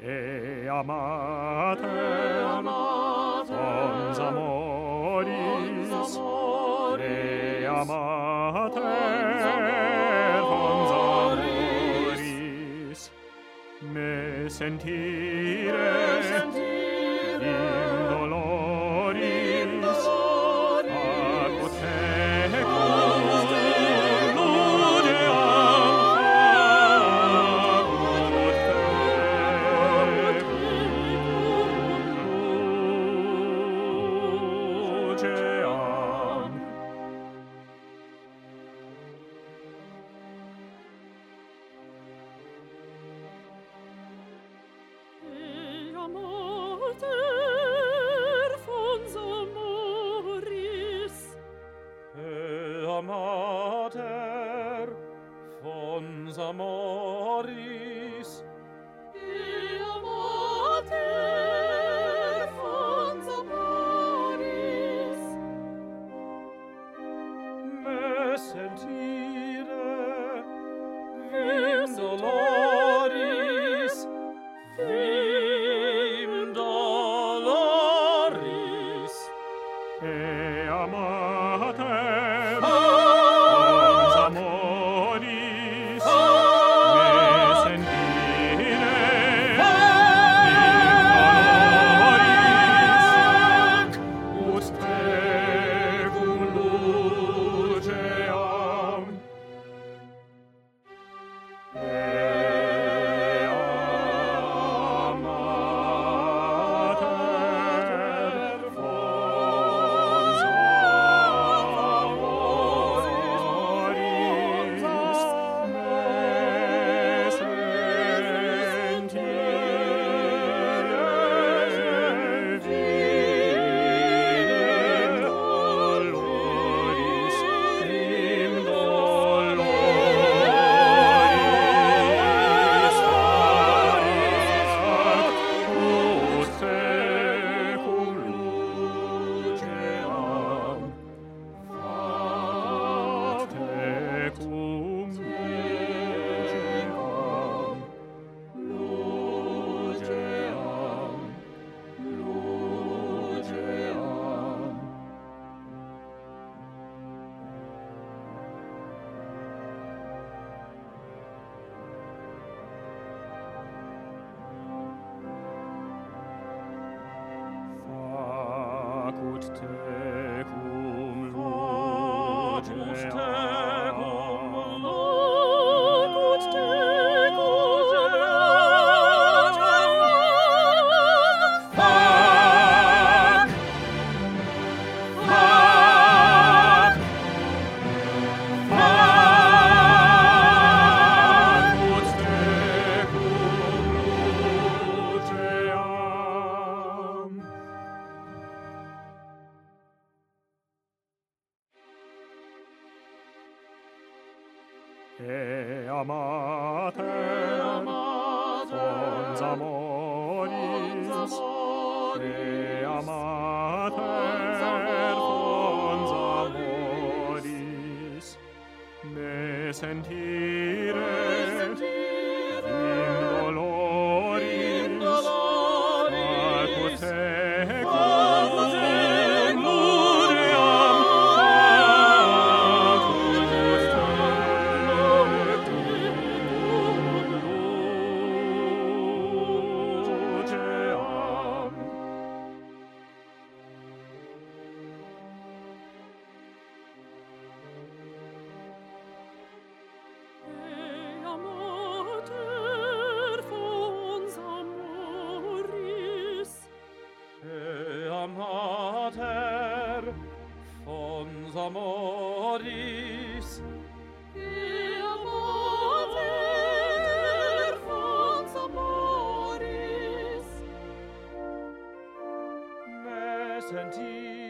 Ea mater, fons amoris, Ea mater, fons amoris, me sentire in doloris, acut tecum Mater, fons amoris, Ea mater, fons amoris, me sentire vim doloris, Ea mater, fons amoris, me sentire in doloris, ut tecum luceam. Ea mater, fons amoris, me Facut tecum luceam. Ea mater, fons amoris, Ea mater, fons amoris, me sentire in doloris, acut tecum luceam, Ea mater, fons amoris, Ea mater, fons amoris, Ea mater, fons amoris, me sentire